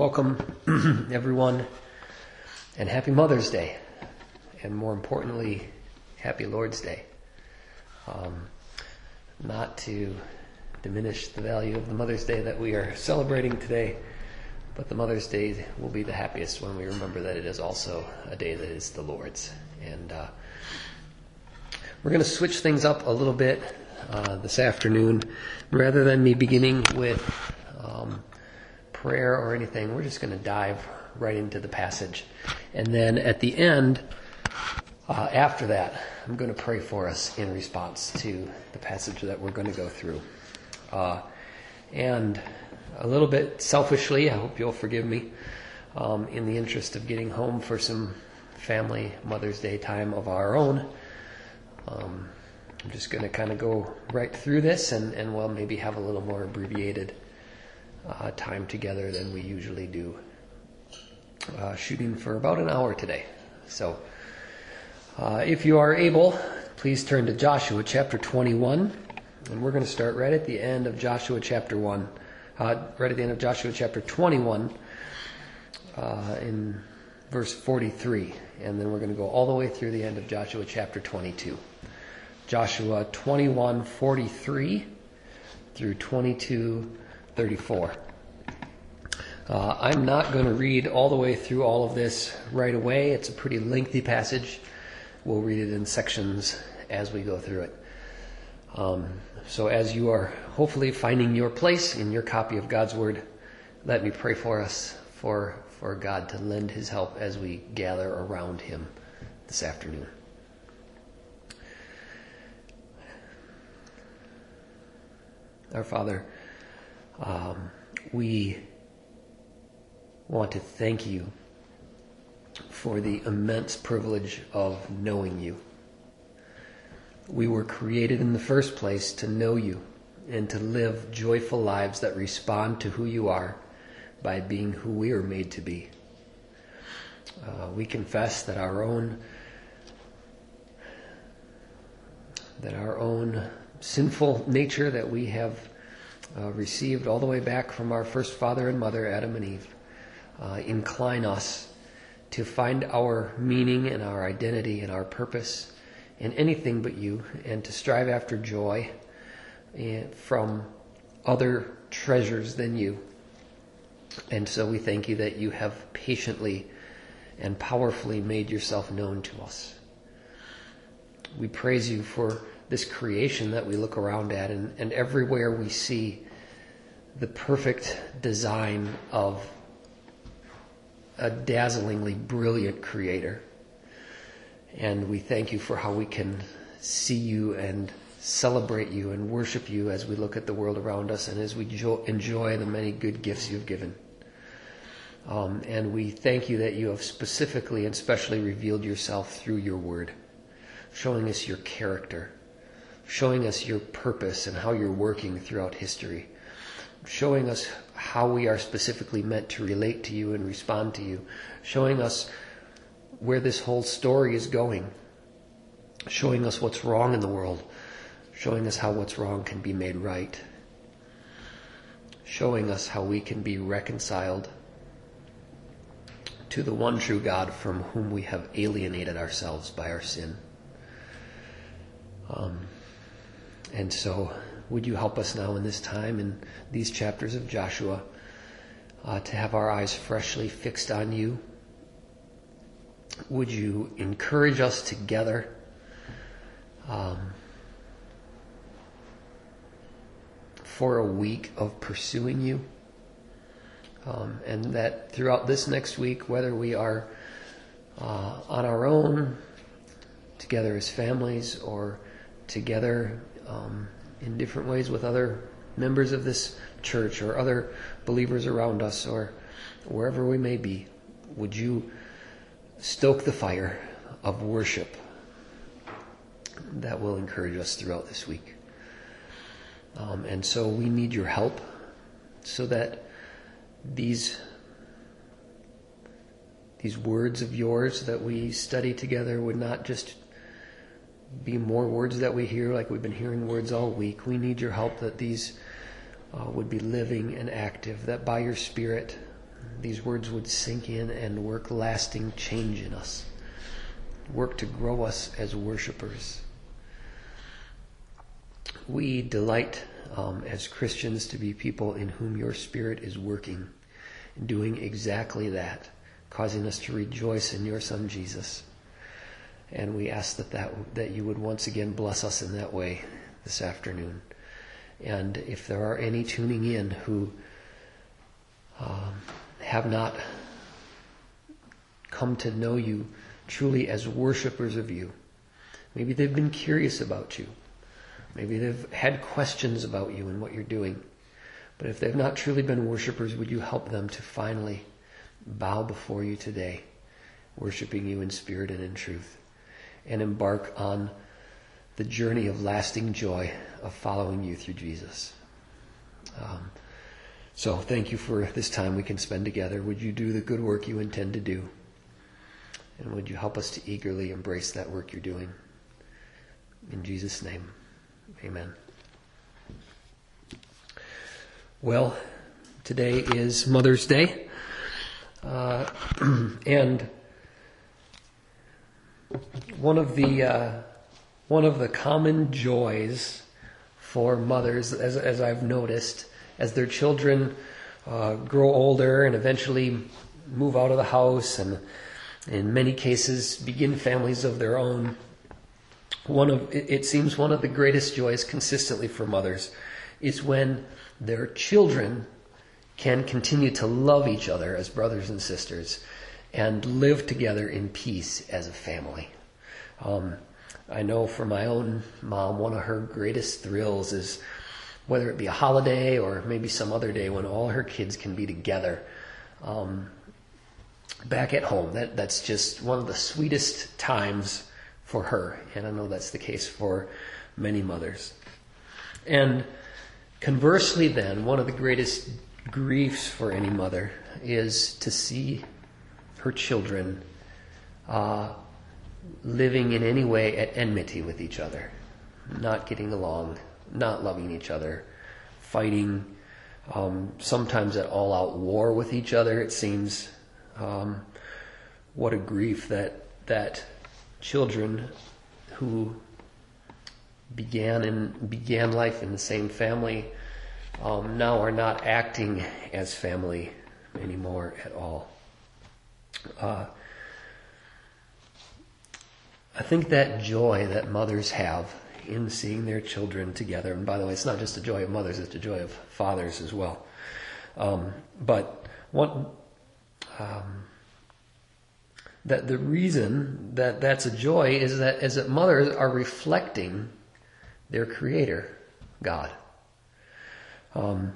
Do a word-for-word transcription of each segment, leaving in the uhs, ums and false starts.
welcome everyone, and happy Mother's Day, and more importantly, happy Lord's Day. Um, not to diminish the value of the Mother's Day that we are celebrating today, but the Mother's Day will be the happiest when we remember that it is also a day that is the Lord's. And uh, we're going to switch things up a little bit uh, this afternoon. Rather than me beginning with um, prayer or anything, we're just going to dive right into the passage. And then at the end, uh, after that, I'm going to pray for us in response to the passage that we're going to go through. Uh, and a little bit selfishly, I hope you'll forgive me, um, in the interest of getting home for some family Mother's Day time of our own. Um, I'm just going to kind of go right through this and, and we'll maybe have a little more abbreviated uh, time together than we usually do. Uh, shooting for about an hour today. So uh, if you are able, please turn to Joshua chapter twenty-one. And we're going to start right at the end of Joshua chapter one. Uh, right at the end of Joshua chapter twenty-one uh, in verse forty-three. And then we're going to go all the way through the end of Joshua chapter twenty-two. Joshua twenty-one forty-three through twenty-two thirty-four. Uh, I'm not going to read all the way through all of this right away. It's a pretty lengthy passage. We'll read it in sections as we go through it. Um, so as you are hopefully finding your place in your copy of God's Word, let me pray for us, for, for God to lend His help as we gather around Him this afternoon. Our Father, um, we want to thank you for the immense privilege of knowing you. We were created in the first place to know you and to live joyful lives that respond to who you are by being who we are made to be. Uh, we confess that our own that our own sinful nature that we have uh, received all the way back from our first father and mother, Adam and Eve, uh, incline us to find our meaning and our identity and our purpose in anything but you, and to strive after joy from other treasures than you. And so we thank you that you have patiently and powerfully made yourself known to us. We praise you for this creation that we look around at, and, and everywhere we see the perfect design of a dazzlingly brilliant creator. And we thank you for how we can see you and celebrate you and worship you as we look at the world around us and as we jo- enjoy the many good gifts you've given. Um, and we thank you that you have specifically and specially revealed yourself through your word, showing us your character, showing us your purpose and how you're working throughout history, showing us how we are specifically meant to relate to you and respond to you, showing us where this whole story is going, showing us what's wrong in the world, showing us how what's wrong can be made right, showing us how we can be reconciled to the one true God from whom we have alienated ourselves by our sin. Um, and so would you help us now in this time, in these chapters of Joshua, uh, to have our eyes freshly fixed on you. Would you encourage us together um, for a week of pursuing you? Um, and that throughout this next week, whether we are uh, on our own, together as families, or together um, in different ways with other members of this church or other believers around us, or wherever we may be, would you stoke the fire of worship that will encourage us throughout this week. Um, and so we need your help so that these these words of yours that we study together would not just be more words that we hear like we've been hearing words all week. We need your help that these uh, would be living and active, that by your Spirit these words would sink in and work lasting change in us. Work to grow us as worshipers. We delight um, as Christians to be people in whom your Spirit is working, doing exactly that, causing us to rejoice in your Son Jesus. And we ask that, that that you would once again bless us in that way this afternoon. And if there are any tuning in who um, have not come to know you truly as worshipers of you, maybe they've been curious about you. Maybe they've had questions about you and what you're doing. But if they've not truly been worshipers, would you help them to finally bow before you today, worshiping you in spirit and in truth, and embark on the journey of lasting joy of following you through Jesus. Um, so thank you for this time we can spend together. Would you do the good work you intend to do? And would you help us to eagerly embrace that work you're doing? In Jesus' name, amen. Well, today is Mother's Day. Uh, and one of the uh, one of the common joys for mothers, as as I've noticed, as their children uh, grow older and eventually move out of the house and in many cases begin families of their own, one of it, it seems one of the greatest joys consistently for mothers is when their children can continue to love each other as brothers and sisters and live together in peace as a family. Um, I know for my own mom, one of her greatest thrills is whether it be a holiday or maybe some other day when all her kids can be together um, back at home. That that's just one of the sweetest times for her, and I know that's the case for many mothers. And conversely then, one of the greatest griefs for any mother is to see her children uh, living in any way at enmity with each other, not getting along, not loving each other, fighting, um, sometimes at all-out war with each other. It seems um, what a grief that that children who began in began life in the same family um, now are not acting as family anymore at all. Uh, I think that joy that mothers have in seeing their children together, and by the way, it's not just a joy of mothers, it's a joy of fathers as well. Um, but one, um, that the reason that that's a joy is that is that mothers are reflecting their Creator, God. Um,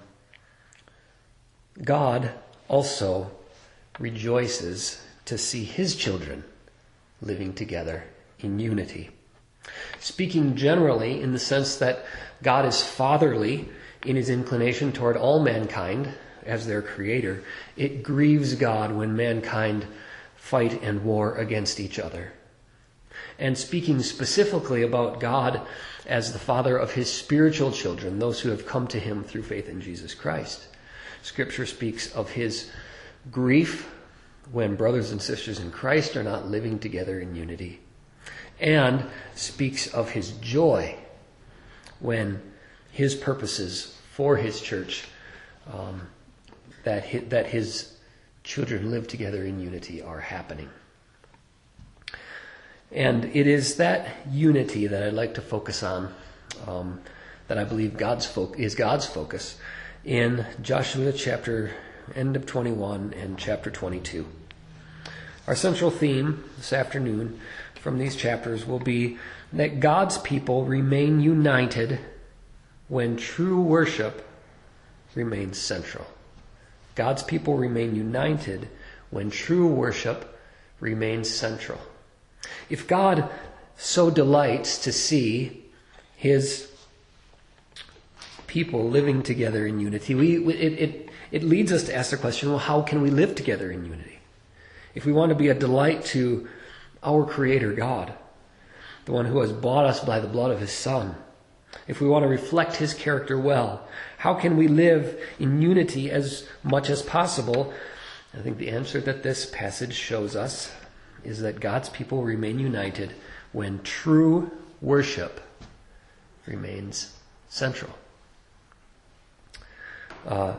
God also rejoices to see His children living together in unity. Speaking generally in the sense that God is fatherly in His inclination toward all mankind as their Creator, it grieves God when mankind fight and war against each other. And speaking specifically about God as the Father of His spiritual children, those who have come to Him through faith in Jesus Christ, Scripture speaks of His grief when brothers and sisters in Christ are not living together in unity, and speaks of His joy when His purposes for His church, um, that his, that His children live together in unity, are happening. And it is that unity that I'd like to focus on, um, that I believe God's fo- is God's focus in Joshua chapter end of twenty-one and chapter twenty-two. Our central theme this afternoon from these chapters will be that God's people remain united when true worship remains central. God's people remain united when true worship remains central. If God so delights to see His people living together in unity, we it, it it leads us to ask the question, well, how can we live together in unity? If we want to be a delight to our Creator God, the one who has bought us by the blood of His Son, if we want to reflect His character well, how can we live in unity as much as possible I think the answer that this passage shows us is that God's people remain united when true worship remains central. Uh,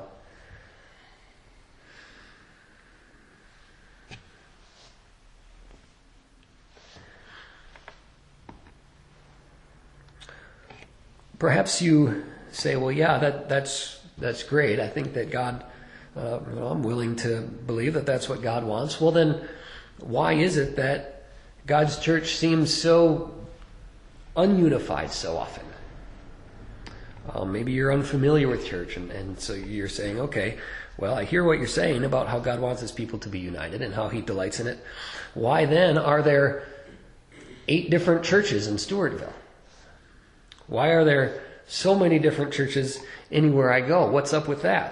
perhaps you say, well, yeah, that, that's that's great. I think that God, uh, you know, I'm willing to believe that that's what God wants. Well, then, why is it that God's church seems so ununified so often? Uh, maybe you're unfamiliar with church, and, and so you're saying, okay, well, I hear what you're saying about how God wants his people to be united and how he delights in it. Why then are there eight different churches in Stewartville? Why are there so many different churches anywhere I go? What's up with that?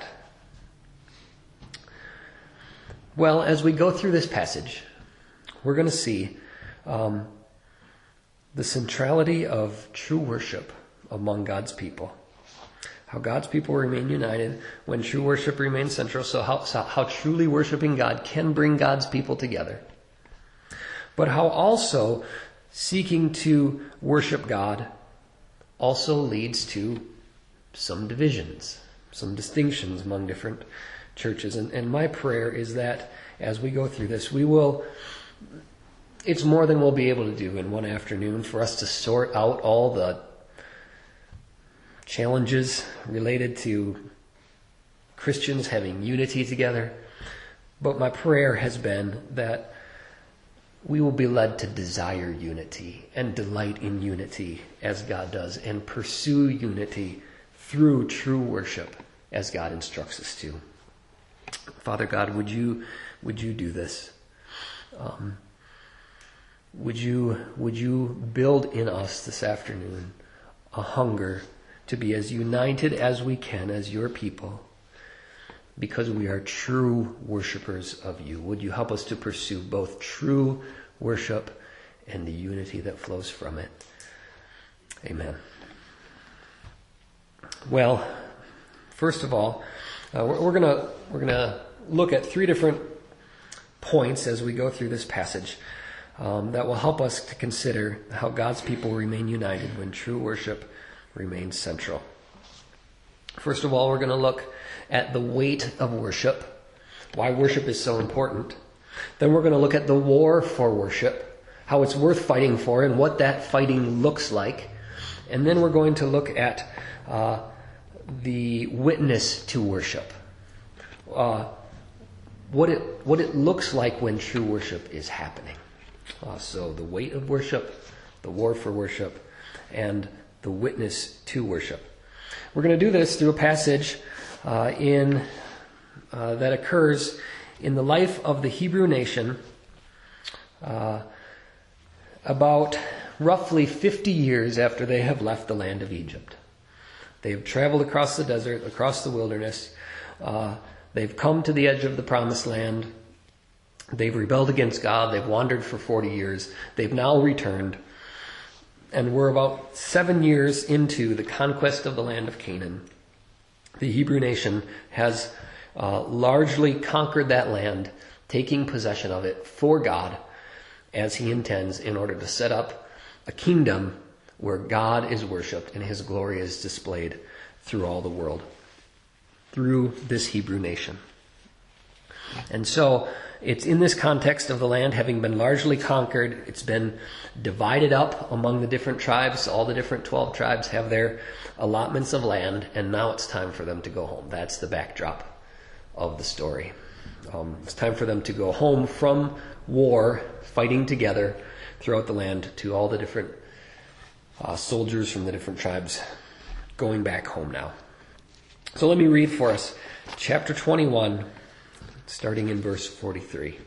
Well, as we go through this passage, we're going to see um, the centrality of true worship among God's people. How God's people remain united when true worship remains central. So how, so how truly worshiping God can bring God's people together. But how also seeking to worship God also leads to some divisions, some distinctions among different churches. And, and my prayer is that as we go through this, we will, it's more than we'll be able to do in one afternoon for us to sort out all the challenges related to Christians having unity together. But my prayer has been that we will be led to desire unity and delight in unity as God does, and pursue unity through true worship as God instructs us to. Father God, would you would you do this? Um, would you would you build in us this afternoon a hunger to be as united as we can as your people, because we are true worshipers of you? Would you help us to pursue both true worship and the unity that flows from it? Amen. Well, first of all, uh, we're, we're gonna we're gonna look at three different points as we go through this passage um, that will help us to consider how God's people remain united when true worship remains central. First of all, we're going to look at the weight of worship, why worship is so important. Then we're going to look at the war for worship, how it's worth fighting for and what that fighting looks like. And then we're going to look at uh, the witness to worship, uh, what it what it looks like when true worship is happening. Uh, so the weight of worship, the war for worship, and the witness to worship. We're going to do this through a passage uh, in uh, that occurs in the life of the Hebrew nation uh, about roughly fifty years after they have left the land of Egypt. They have traveled across the desert, across the wilderness. Uh, they've come to the edge of the promised land. They've rebelled against God. They've wandered for forty years. They've now returned. And we're about seven years into the conquest of the land of Canaan. The Hebrew nation has uh, largely conquered that land, taking possession of it for God, as he intends, in order to set up a kingdom where God is worshipped and his glory is displayed through all the world, through this Hebrew nation. And so it's in this context of the land having been largely conquered. It's been divided up among the different tribes. All the different twelve tribes have their allotments of land, and now it's time for them to go home. That's the backdrop of the story. Um, it's time for them to go home from war, fighting together throughout the land, to all the different uh, soldiers from the different tribes going back home now. So let me read for us chapter twenty-one, starting in verse forty-three.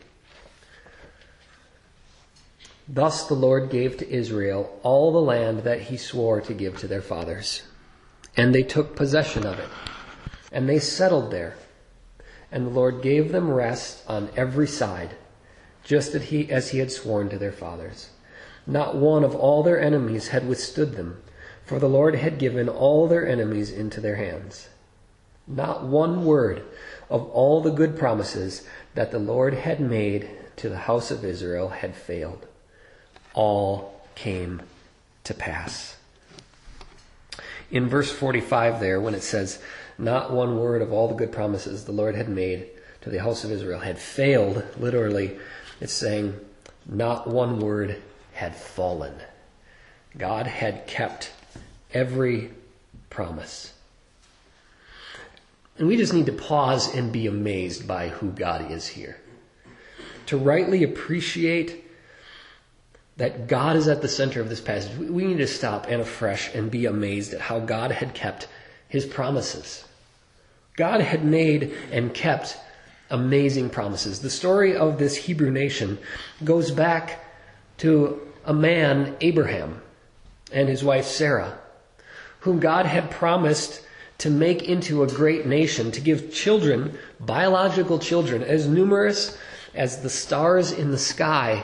Thus the Lord gave to Israel all the land that he swore to give to their fathers. And they took possession of it, and they settled there. And the Lord gave them rest on every side, just as he, as he had sworn to their fathers. Not one of all their enemies had withstood them, for the Lord had given all their enemies into their hands. Not one word of all the good promises that the Lord had made to the house of Israel had failed. All came to pass. In verse forty-five there, when it says, not one word of all the good promises the Lord had made to the house of Israel had failed, literally, it's saying, not one word had fallen. God had kept every promise. And we just need to pause and be amazed by who God is here. To rightly appreciate that God is at the center of this passage, we need to stop and afresh and be amazed at how God had kept his promises. God had made and kept amazing promises. The story of this Hebrew nation goes back to a man, Abraham, and his wife Sarah, whom God had promised to make into a great nation, to give children, biological children, as numerous as the stars in the sky.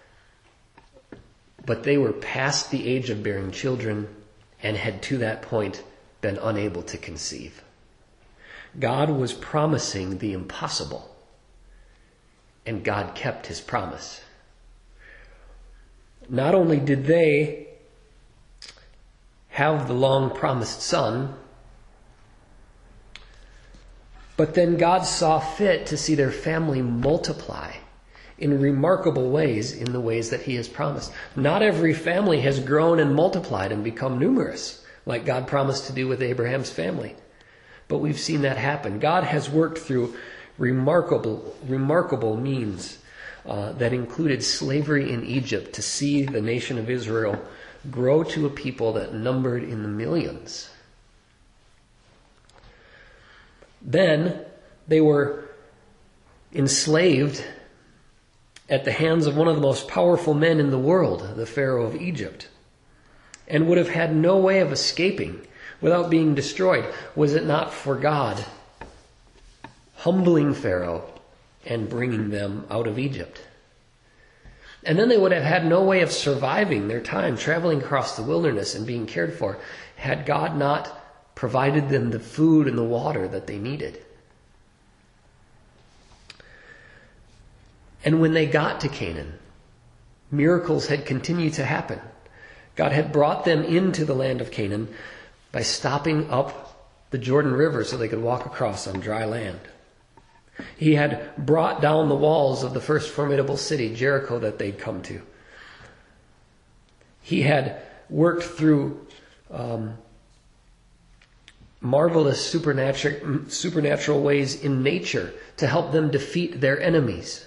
But they were past the age of bearing children and had to that point been unable to conceive. God was promising the impossible, and God kept his promise. Not only did they have the long-promised son, but then God saw fit to see their family multiply in remarkable ways, in the ways that he has promised. Not every family has grown and multiplied and become numerous, like God promised to do with Abraham's family. But we've seen that happen. God has worked through remarkable, remarkable means uh, that included slavery in Egypt to see the nation of Israel grow to a people that numbered in the millions. Then they were enslaved at the hands of one of the most powerful men in the world, the Pharaoh of Egypt, and would have had no way of escaping without being destroyed, was it not for God humbling Pharaoh and bringing them out of Egypt. And then they would have had no way of surviving their time traveling across the wilderness and being cared for had God not provided them the food and the water that they needed. And when they got to Canaan, miracles had continued to happen. God had brought them into the land of Canaan by stopping up the Jordan River so they could walk across on dry land. He had brought down the walls of the first formidable city, Jericho, that they'd come to. He had worked through um, marvelous supernatural, supernatural ways in nature to help them defeat their enemies.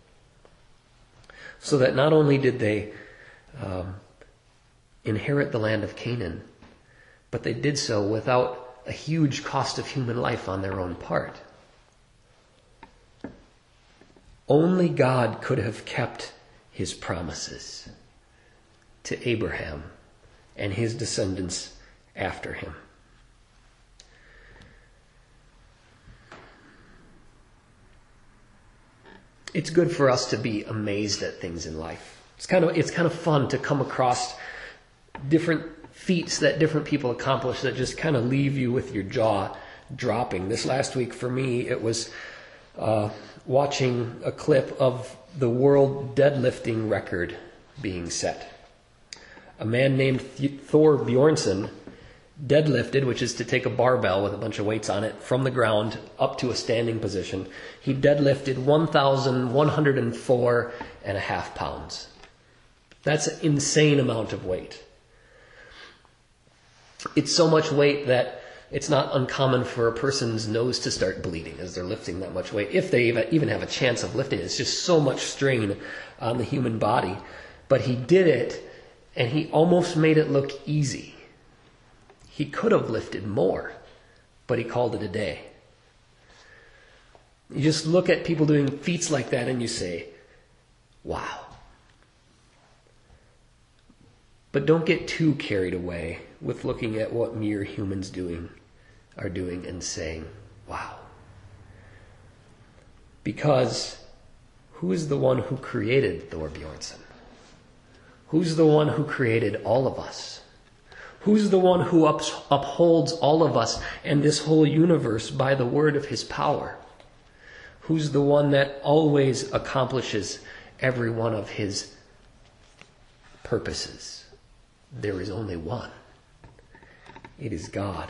So that not only did they um, inherit the land of Canaan, but they did so without a huge cost of human life on their own part. Only God could have kept his promises to Abraham and his descendants after him. It's good for us to be amazed at things in life. It's kind of it's kind of fun to come across different feats that different people accomplish that just kind of leave you with your jaw dropping. This last week for me, it was uh, watching a clip of the world deadlifting record being set. A man named Thor Bjornsson deadlifted, which is to take a barbell with a bunch of weights on it from the ground up to a standing position. He deadlifted one thousand one hundred four and a half pounds. That's an insane amount of weight. It's so much weight that it's not uncommon for a person's nose to start bleeding as they're lifting that much weight, if they even have a chance of lifting it. It's just so much strain on the human body. But he did it, and he almost made it look easy. He could have lifted more, but he called it a day. You just look at people doing feats like that and you say, wow. But don't get too carried away with looking at what mere humans doing are doing and saying, wow. Because who is the one who created Thor Bjornsson? Who's the one who created all of us? Who's the one who ups, upholds all of us and this whole universe by the word of his power? Who's the one that always accomplishes every one of his purposes? There is only one. It is God.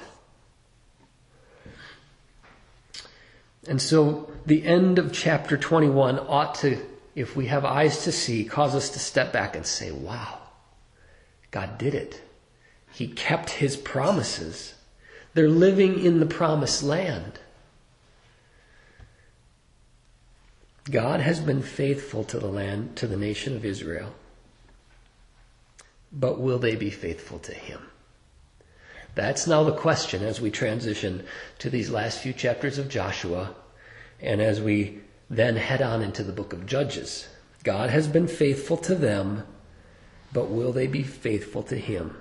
And so the end of chapter twenty-one ought to, if we have eyes to see, cause us to step back and say, wow, God did it. He kept his promises. They're living in the promised land. God has been faithful to the land, to the nation of Israel. But will they be faithful to him? That's now the question as we transition to these last few chapters of Joshua and as we then head on into the book of Judges. God has been faithful to them, but will they be faithful to him?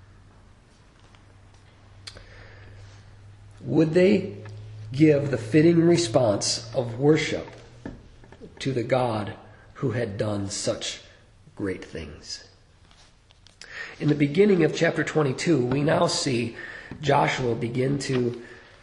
Would they give the fitting response of worship to the God who had done such great things? In the beginning of chapter twenty-two, we now see Joshua begin to,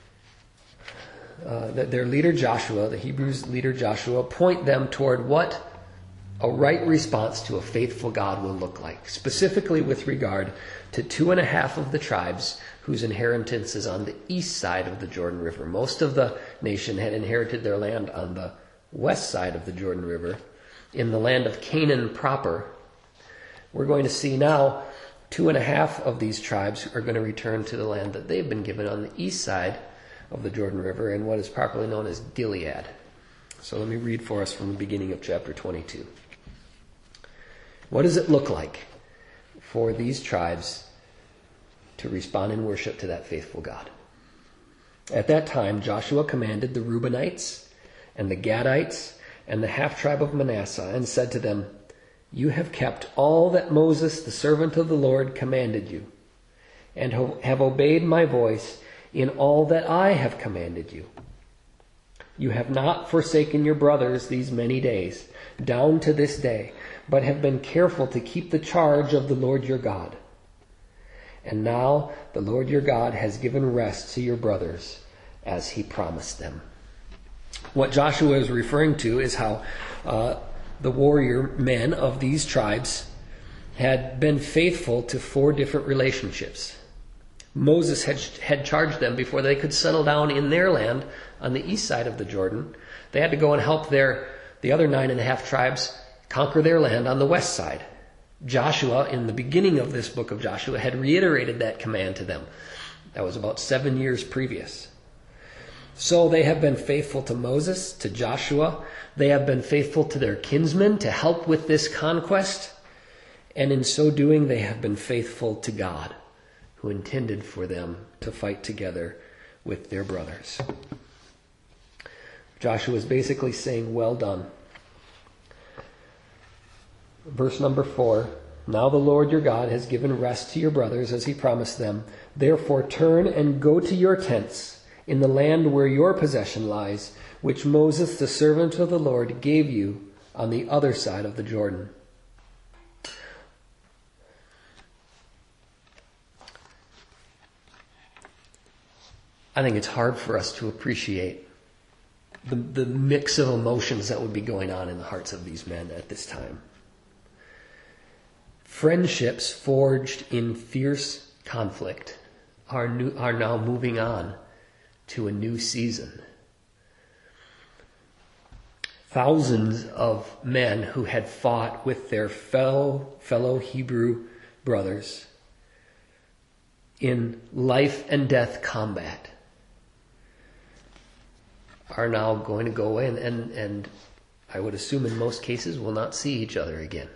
uh, their leader Joshua, the Hebrews' leader Joshua, point them toward what a right response to a faithful God will look like, specifically with regard to two and a half of the tribes whose inheritance is on the east side of the Jordan River. Most of the nation had inherited their land on the west side of the Jordan River, in the land of Canaan proper. We're going to see now two and a half of these tribes are going to return to the land that they've been given on the east side of the Jordan River in what is properly known as Gilead. So let me read for us from the beginning of chapter twenty-two. What does it look like for these tribes to respond in worship to that faithful God? At that time, Joshua commanded the Reubenites and the Gadites and the half-tribe of Manasseh and said to them, "You have kept all that Moses, the servant of the Lord, commanded you, and have obeyed my voice in all that I have commanded you. You have not forsaken your brothers these many days, down to this day, but have been careful to keep the charge of the Lord your God. And now the Lord your God has given rest to your brothers as he promised them." What Joshua is referring to is how uh, the warrior men of these tribes had been faithful to four different relationships. Moses had, had charged them before they could settle down in their land on the east side of the Jordan. They had to go and help their the other nine and a half tribes conquer their land on the west side. Joshua, in the beginning of this book of Joshua, had reiterated that command to them. That was about seven years previous. So they have been faithful to Moses, to Joshua. They have been faithful to their kinsmen to help with this conquest. And in so doing, they have been faithful to God, who intended for them to fight together with their brothers. Joshua is basically saying, well done. Verse number four, "Now the Lord your God has given rest to your brothers as he promised them. Therefore turn and go to your tents in the land where your possession lies, which Moses, the servant of the Lord, gave you on the other side of the Jordan." I think it's hard for us to appreciate the, the mix of emotions that would be going on in the hearts of these men at this time. Friendships forged in fierce conflict are, new, are now moving on to a new season. Thousands of men who had fought with their fellow, fellow Hebrew brothers in life and death combat are now going to go away and, and, and I would assume in most cases will not see each other again.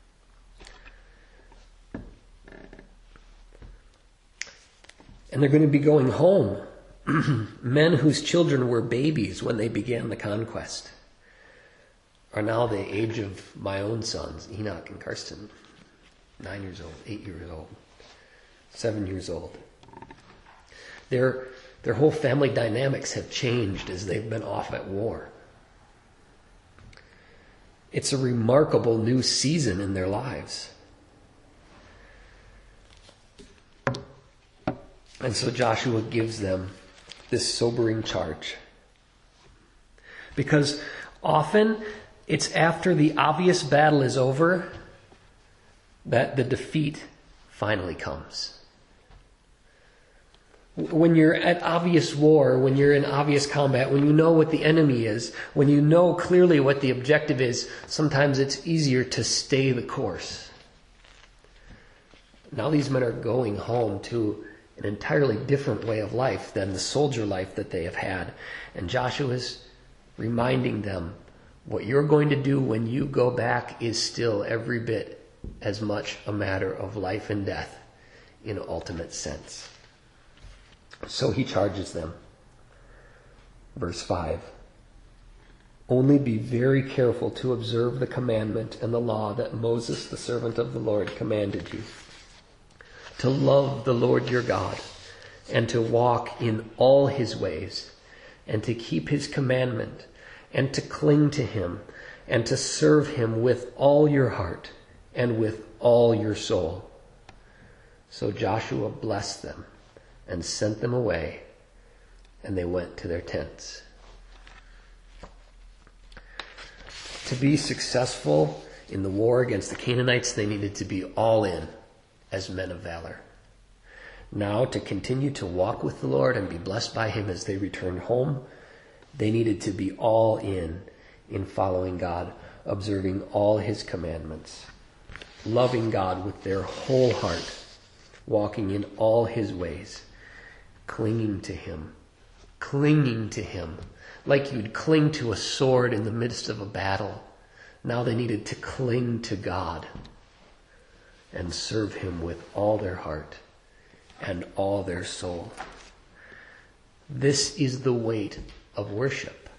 And they're going to be going home. Men whose children were babies when they began the conquest are now the age of my own sons, Enoch and Karsten. Nine years old, eight years old, seven years old. Their, their whole family dynamics have changed as they've been off at war. It's a remarkable new season in their lives. And so Joshua gives them this sobering charge. Because often it's after the obvious battle is over that the defeat finally comes. When you're at obvious war, when you're in obvious combat, when you know what the enemy is, when you know clearly what the objective is, sometimes it's easier to stay the course. Now these men are going home to an entirely different way of life than the soldier life that they have had. And Joshua is reminding them, what you're going to do when you go back is still every bit as much a matter of life and death in an ultimate sense. So he charges them. Verse five. Only be very careful to observe the commandment and the law that Moses, the servant of the Lord, commanded you. To love the Lord your God, and to walk in all his ways, and to keep his commandment, and to cling to him, and to serve him with all your heart, and with all your soul. So Joshua blessed them, and sent them away, and they went to their tents. To be successful in the war against the Canaanites, they needed to be all in as men of valor. Now, to continue to walk with the Lord and be blessed by him as they returned home, they needed to be all in in following God, observing all his commandments, loving God with their whole heart, walking in all his ways, clinging to him, clinging to him, like you'd cling to a sword in the midst of a battle. Now they needed to cling to God and serve him with all their heart and all their soul. This is the weight of worship.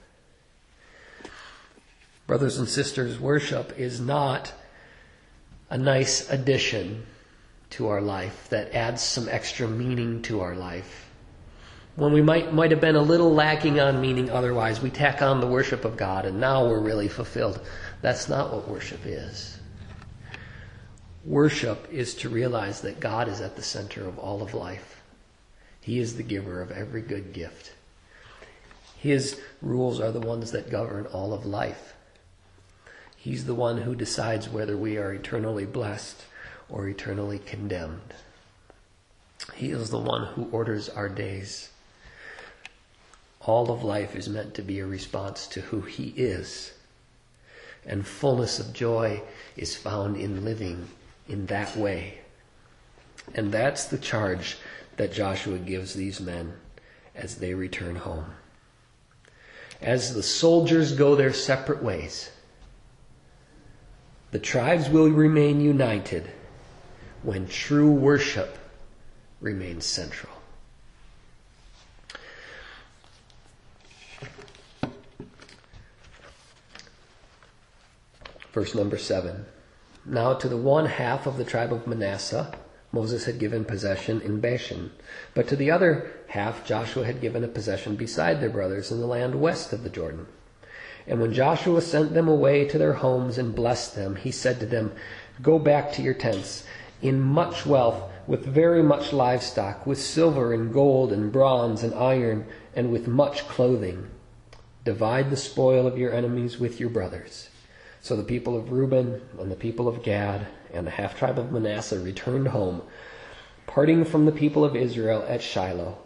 Brothers and sisters, worship is not a nice addition to our life that adds some extra meaning to our life. When we might might have been a little lacking on meaning otherwise, we tack on the worship of God and now we're really fulfilled. That's not what worship is. Worship is to realize that God is at the center of all of life. He is the giver of every good gift. His rules are the ones that govern all of life. He's the one who decides whether we are eternally blessed or eternally condemned. He is the one who orders our days. All of life is meant to be a response to who he is. And fullness of joy is found in living in that way. And that's the charge that Joshua gives these men as they return home. As the soldiers go their separate ways, the tribes will remain united when true worship remains central. Verse number seven. Now to the one half of the tribe of Manasseh, Moses had given possession in Bashan. But to the other half, Joshua had given a possession beside their brothers in the land west of the Jordan. And when Joshua sent them away to their homes and blessed them, he said to them, Go back to your tents in much wealth, with very much livestock, with silver and gold and bronze and iron, and with much clothing. Divide the spoil of your enemies with your brothers. So the people of Reuben and the people of Gad and the half-tribe of Manasseh returned home, parting from the people of Israel at Shiloh,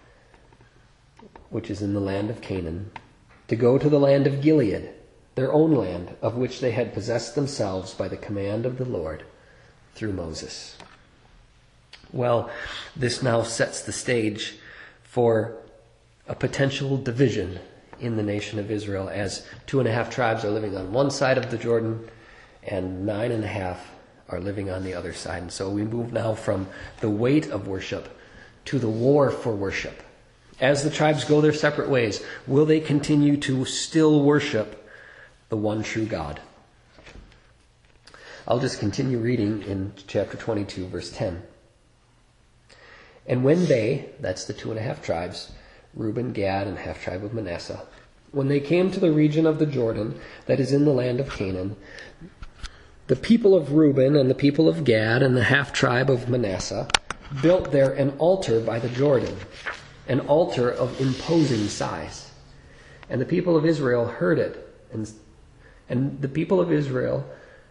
which is in the land of Canaan, to go to the land of Gilead, their own land, of which they had possessed themselves by the command of the Lord through Moses. Well, this now sets the stage for a potential division in the nation of Israel, as two and a half tribes are living on one side of the Jordan and nine and a half are living on the other side. And so we move now from the weight of worship to the war for worship. As the tribes go their separate ways, will they continue to still worship the one true God? I'll just continue reading in chapter twenty-two, verse ten. And when they, that's the two and a half tribes, Reuben, Gad, and half-tribe of Manasseh, when they came to the region of the Jordan that is in the land of Canaan, the people of Reuben and the people of Gad and the half-tribe of Manasseh built there an altar by the Jordan, an altar of imposing size. And the people of Israel heard it, and, and the people of Israel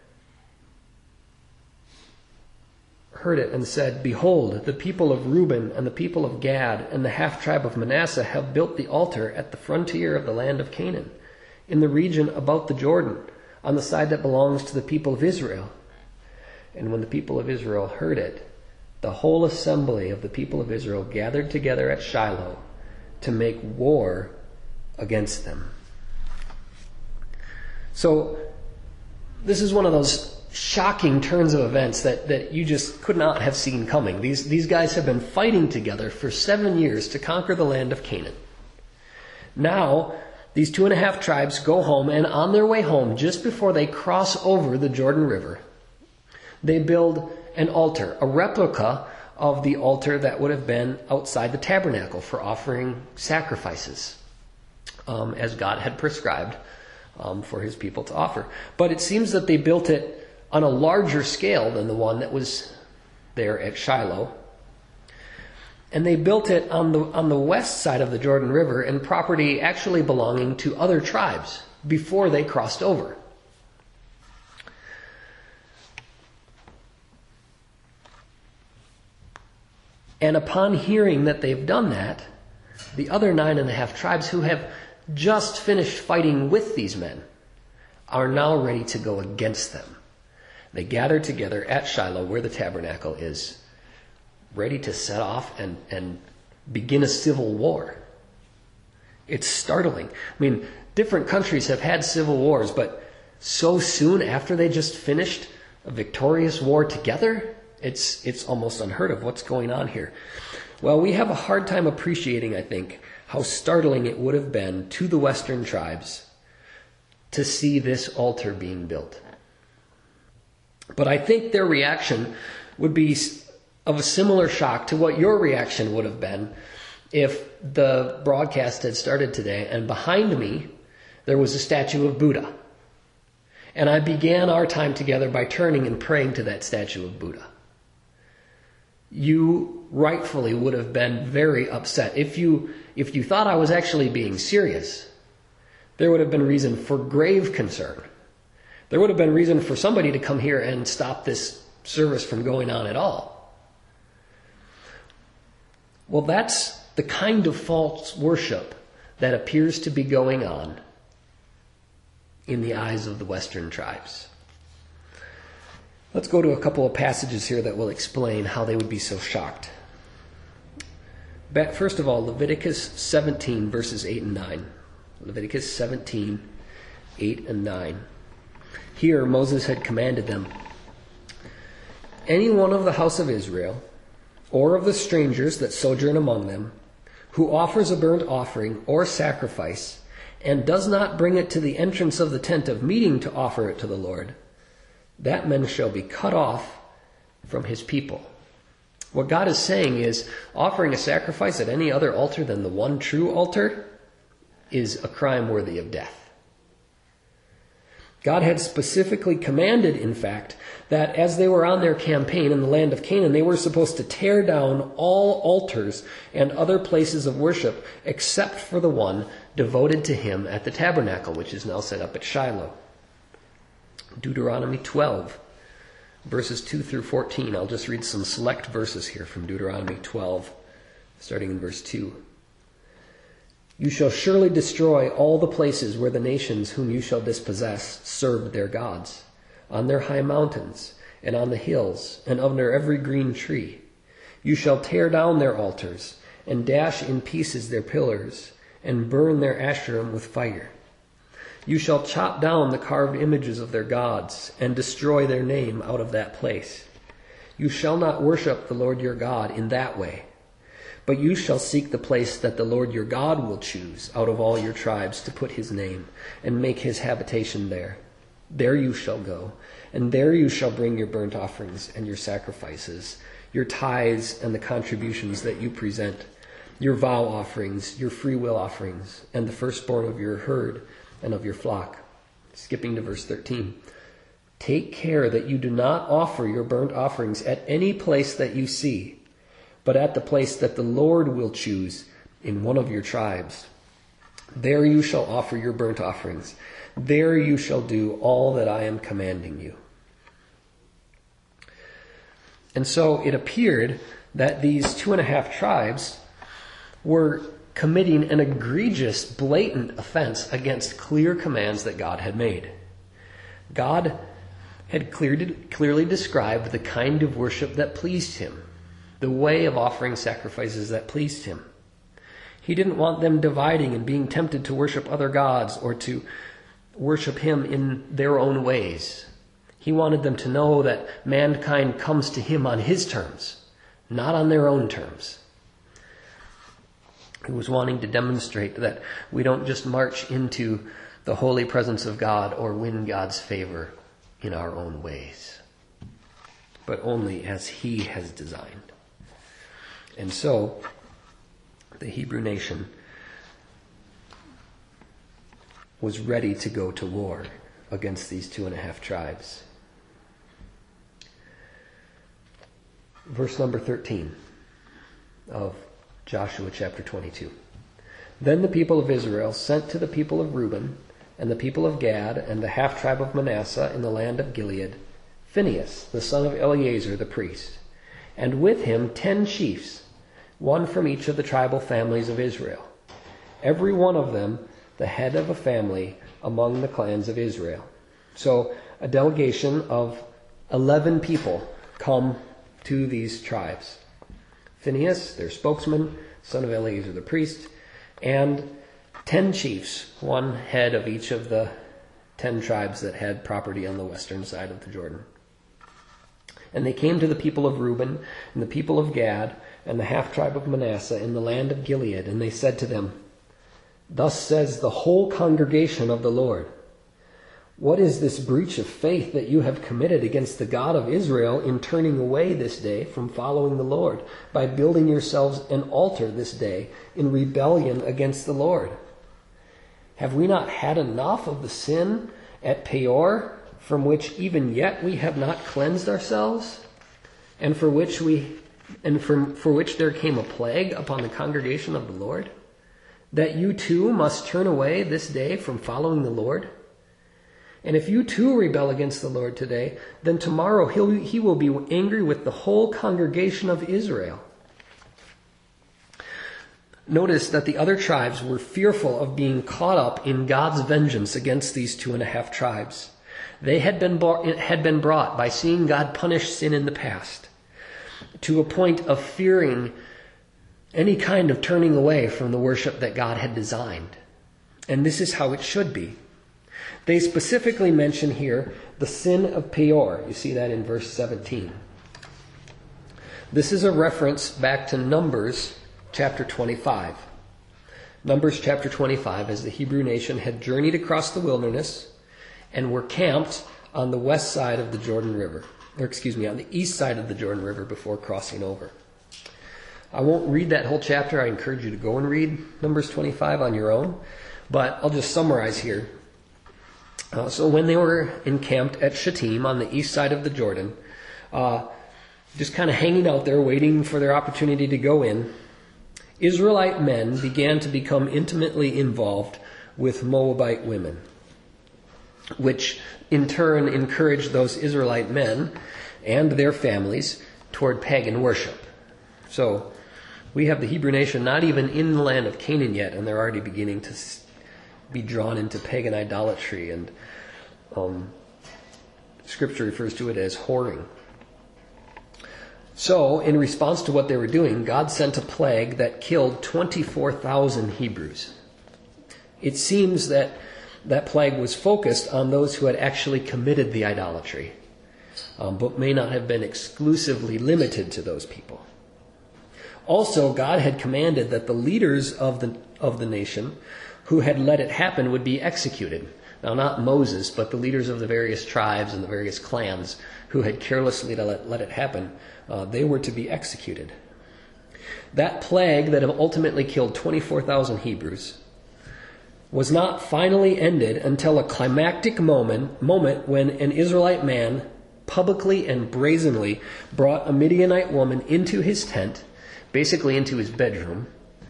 heard it and said, "Behold, the people of Reuben and the people of Gad and the half-tribe of Manasseh have built the altar at the frontier of the land of Canaan, in the region about the Jordan, on the side that belongs to the people of Israel." And when the people of Israel heard it, the whole assembly of the people of Israel gathered together at Shiloh to make war against them. So, this is one of those shocking turns of events that, that you just could not have seen coming. These, these guys have been fighting together for seven years to conquer the land of Canaan. Now, these two and a half tribes go home, and on their way home, just before they cross over the Jordan River, they build an altar, a replica of the altar that would have been outside the tabernacle for offering sacrifices, um, as God had prescribed um, for his people to offer. But it seems that they built it on a larger scale than the one that was there at Shiloh. And they built it on the on the west side of the Jordan River, in property actually belonging to other tribes before they crossed over. And upon hearing that they've done that, the other nine and a half tribes who have just finished fighting with these men are now ready to go against them. They gather together at Shiloh, where the tabernacle is, ready to set off and, and begin a civil war. It's startling. I mean, different countries have had civil wars, but so soon after they just finished a victorious war together, it's it's almost unheard of. What's going on here? Well, we have a hard time appreciating, I think, how startling it would have been to the Western tribes to see this altar being built. But I think their reaction would be of a similar shock to what your reaction would have been if the broadcast had started today and behind me there was a statue of Buddha. And I began our time together by turning and praying to that statue of Buddha. You rightfully would have been very upset. If you, if you thought I was actually being serious, there would have been reason for grave concern. There would have been reason for somebody to come here and stop this service from going on at all. Well, that's the kind of false worship that appears to be going on in the eyes of the Western tribes. Let's go to a couple of passages here that will explain how they would be so shocked. First of all, Leviticus seventeen, verses eight and nine. Leviticus seventeen, eight and nine. Here Moses had commanded them, "Any one of the house of Israel, or of the strangers that sojourn among them, who offers a burnt offering or sacrifice, and does not bring it to the entrance of the tent of meeting to offer it to the Lord, that man shall be cut off from his people." What God is saying is, offering a sacrifice at any other altar than the one true altar is a crime worthy of death. God had specifically commanded, in fact, that as they were on their campaign in the land of Canaan, they were supposed to tear down all altars and other places of worship except for the one devoted to him at the tabernacle, which is now set up at Shiloh. Deuteronomy twelve, verses two through fourteen. I'll just read some select verses here from Deuteronomy twelve, starting in verse two. "You shall surely destroy all the places where the nations whom you shall dispossess served their gods, on their high mountains, and on the hills, and under every green tree. You shall tear down their altars, and dash in pieces their pillars, and burn their Asherim with fire. You shall chop down the carved images of their gods, and destroy their name out of that place. You shall not worship the Lord your God in that way. But you shall seek the place that the Lord your God will choose out of all your tribes to put his name and make his habitation there. There you shall go, and there you shall bring your burnt offerings and your sacrifices, your tithes and the contributions that you present, your vow offerings, your free will offerings, and the firstborn of your herd and of your flock." Skipping to verse thirteen. "Take care that you do not offer your burnt offerings at any place that you see, but at the place that the Lord will choose in one of your tribes. There you shall offer your burnt offerings. There you shall do all that I am commanding you." And so it appeared that these two and a half tribes were committing an egregious, blatant offense against clear commands that God had made. God had clearly, clearly described the kind of worship that pleased him, the way of offering sacrifices that pleased him. He didn't want them dividing and being tempted to worship other gods or to worship him in their own ways. He wanted them to know that mankind comes to him on his terms, not on their own terms. He was wanting to demonstrate that we don't just march into the holy presence of God or win God's favor in our own ways, but only as he has designed. And so, the Hebrew nation was ready to go to war against these two and a half tribes. Verse number thirteen of Joshua chapter twenty-two. "Then the people of Israel sent to the people of Reuben and the people of Gad and the half-tribe of Manasseh in the land of Gilead Phinehas, the son of Eleazar the priest, and with him ten chiefs, one from each of the tribal families of Israel, every one of them the head of a family among the clans of Israel." So a delegation of eleven people come to these tribes. Phinehas, their spokesman, son of Eleazar the priest, and ten chiefs, one head of each of the ten tribes that had property on the western side of the Jordan. "And they came to the people of Reuben and the people of Gad and the half-tribe of Manasseh in the land of Gilead, and they said to them, 'Thus says the whole congregation of the Lord, what is this breach of faith that you have committed against the God of Israel in turning away this day from following the Lord, by building yourselves an altar this day in rebellion against the Lord? Have we not had enough of the sin at Peor, from which even yet we have not cleansed ourselves, and for which we and for, for which there came a plague upon the congregation of the Lord, that you too must turn away this day from following the Lord? And if you too rebel against the Lord today, then tomorrow he'll, he will be angry with the whole congregation of Israel.'" Notice that the other tribes were fearful of being caught up in God's vengeance against these two and a half tribes. They had been, brought, had been brought by seeing God punish sin in the past to a point of fearing any kind of turning away from the worship that God had designed. And this is how it should be. They specifically mention here the sin of Peor. You see that in verse seventeen. This is a reference back to Numbers chapter twenty-five. Numbers chapter twenty-five, as the Hebrew nation had journeyed across the wilderness and were camped on the west side of the Jordan River, or excuse me, on the east side of the Jordan River before crossing over. I won't read that whole chapter. I encourage you to go and read Numbers twenty-five on your own, but I'll just summarize here. Uh, so when they were encamped at Shittim on the east side of the Jordan, uh, just kind of hanging out there waiting for their opportunity to go in, Israelite men began to become intimately involved with Moabite women, which in turn encouraged those Israelite men and their families toward pagan worship. So we have the Hebrew nation not even in the land of Canaan yet, and they're already beginning to be drawn into pagan idolatry, and um, Scripture refers to it as whoring. So, in response to what they were doing, God sent a plague that killed twenty-four thousand Hebrews. It seems that that plague was focused on those who had actually committed the idolatry, um, but may not have been exclusively limited to those people. Also, God had commanded that the leaders of the of the nation who had let it happen would be executed. Now, not Moses, but the leaders of the various tribes and the various clans who had carelessly let, let it happen, uh, they were to be executed. That plague that ultimately killed twenty-four thousand Hebrews was not finally ended until a climactic moment, moment when an Israelite man publicly and brazenly brought a Midianite woman into his tent, basically into his bedroom,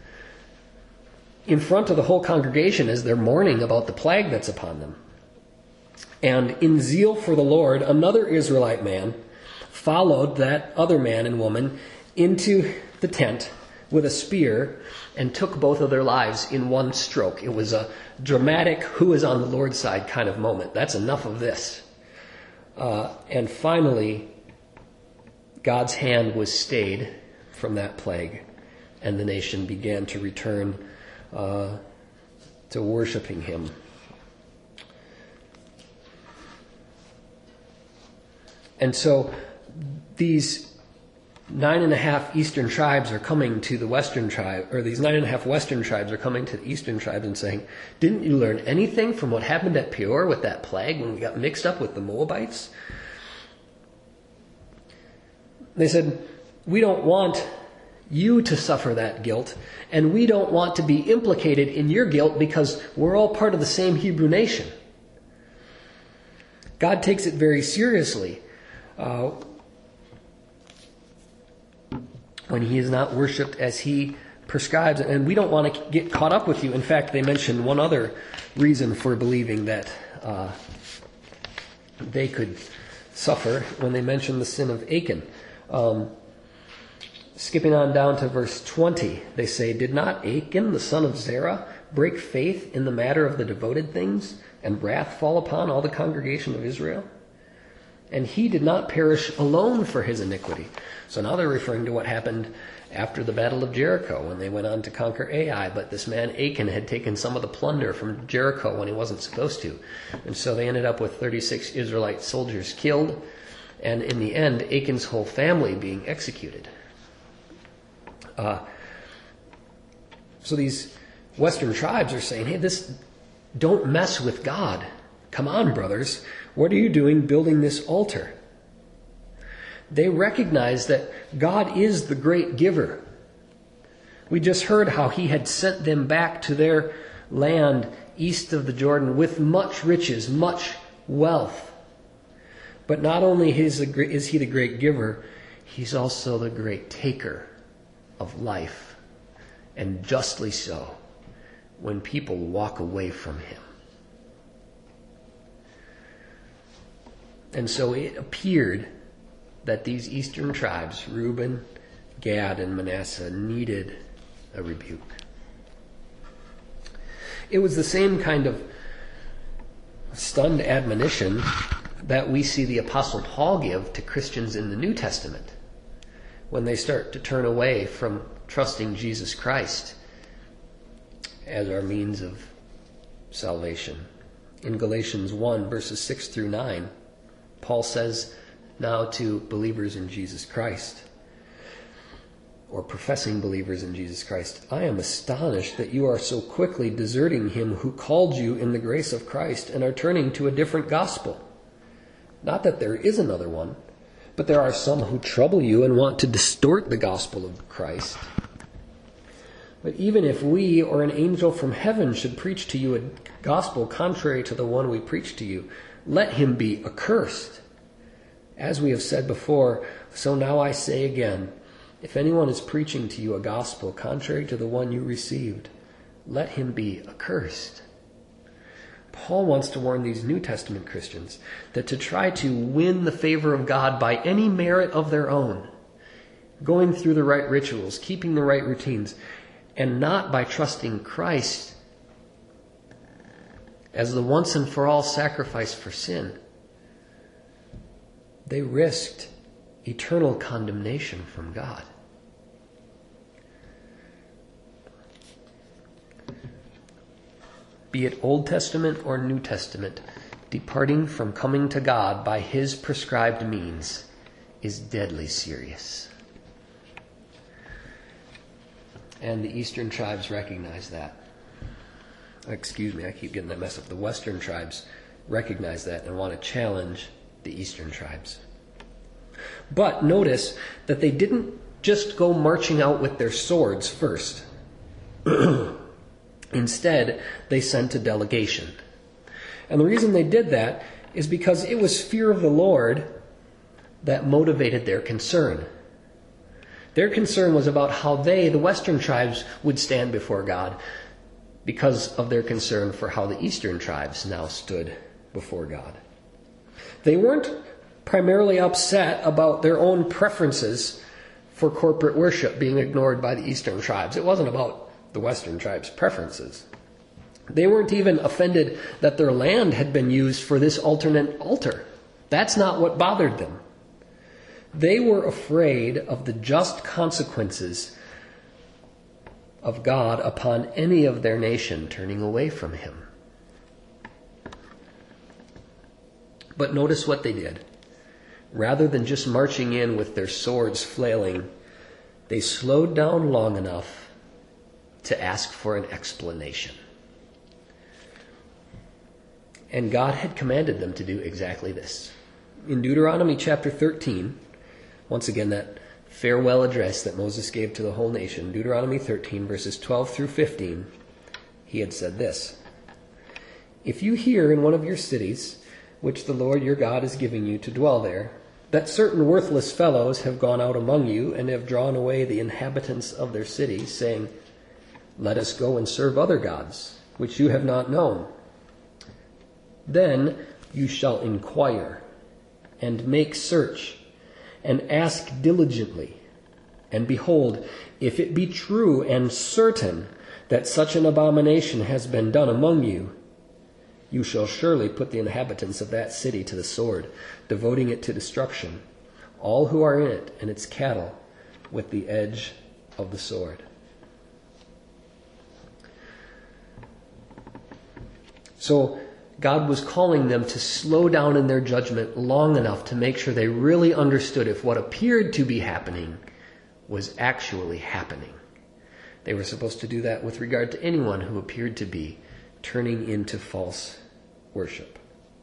in front of the whole congregation as they're mourning about the plague that's upon them. And in zeal for the Lord, another Israelite man followed that other man and woman into the tent with a spear and took both of their lives in one stroke. It was a dramatic who is on the Lord's side kind of moment. That's enough of this. Uh, and finally, God's hand was stayed from that plague, and the nation began to return uh, to worshiping him. And so these nine and a half eastern tribes are coming to the western tribe, or these nine and a half western tribes are coming to the eastern tribes and saying, didn't you learn anything from what happened at Peor with that plague when we got mixed up with the Moabites? They said, we don't want you to suffer that guilt, and we don't want to be implicated in your guilt because we're all part of the same Hebrew nation. God takes it very seriously uh, when he is not worshipped as he prescribes, and we don't want to get caught up with you. In fact, they mention one other reason for believing that uh, they could suffer when they mention the sin of Achan. Um, skipping on down to verse twenty, they say, did not Achan, the son of Zerah, break faith in the matter of the devoted things, and wrath fall upon all the congregation of Israel? And he did not perish alone for his iniquity. So now they're referring to what happened after the battle of Jericho when they went on to conquer Ai. But this man Achan had taken some of the plunder from Jericho when he wasn't supposed to. And so they ended up with thirty-six Israelite soldiers killed, and in the end, Achan's whole family being executed. Uh, so these western tribes are saying, hey, this, don't mess with God. Come on, brothers. What are you doing building this altar? They recognize that God is the great giver. We just heard how he had sent them back to their land east of the Jordan with much riches, much wealth. But not only is he the great giver, he's also the great taker of life. And justly so, when people walk away from him. And so it appeared that these eastern tribes, Reuben, Gad, and Manasseh, needed a rebuke. It was the same kind of stunned admonition that we see the Apostle Paul give to Christians in the New Testament when they start to turn away from trusting Jesus Christ as our means of salvation. In Galatians one, verses six through nine, Paul says now to believers in Jesus Christ, or professing believers in Jesus Christ, I am astonished that you are so quickly deserting him who called you in the grace of Christ and are turning to a different gospel. Not that there is another one, but there are some who trouble you and want to distort the gospel of Christ. But even if we or an angel from heaven should preach to you a gospel contrary to the one we preach to you, let him be accursed. As we have said before, so now I say again, if anyone is preaching to you a gospel contrary to the one you received, let him be accursed. Paul wants to warn these New Testament Christians that to try to win the favor of God by any merit of their own, going through the right rituals, keeping the right routines, and not by trusting Christ as the once and for all sacrifice for sin, they risked eternal condemnation from God. Be it Old Testament or New Testament, departing from coming to God by his prescribed means is deadly serious. And the eastern tribes recognize that. Excuse me, I keep getting that messed up. The western tribes recognize that and want to challenge the eastern tribes. But notice that they didn't just go marching out with their swords first. Instead, they sent a delegation. And the reason they did that is because it was fear of the Lord that motivated their concern. Their concern was about how they, the Western tribes, would stand before God because of their concern for how the Eastern tribes now stood before God. They weren't primarily upset about their own preferences for corporate worship being ignored by the Eastern tribes. It wasn't about the Western tribes' preferences. They weren't even offended that their land had been used for this alternate altar. That's not what bothered them. They were afraid of the just consequences of God upon any of their nation turning away from him. But notice what they did. Rather than just marching in with their swords flailing, they slowed down long enough to ask for an explanation. And God had commanded them to do exactly this. In Deuteronomy chapter thirteen, once again that farewell address that Moses gave to the whole nation, Deuteronomy thirteen, verses twelve through fifteen, he had said this: "If you hear in one of your cities, which the Lord your God is giving you to dwell there, that certain worthless fellows have gone out among you and have drawn away the inhabitants of their cities, saying, 'Let us go and serve other gods, which you have not known,' then you shall inquire and make search and ask diligently. And behold, if it be true and certain that such an abomination has been done among you, you shall surely put the inhabitants of that city to the sword, devoting it to destruction, all who are in it and its cattle, with the edge of the sword." So God was calling them to slow down in their judgment long enough to make sure they really understood if what appeared to be happening was actually happening. They were supposed to do that with regard to anyone who appeared to be turning into false worship.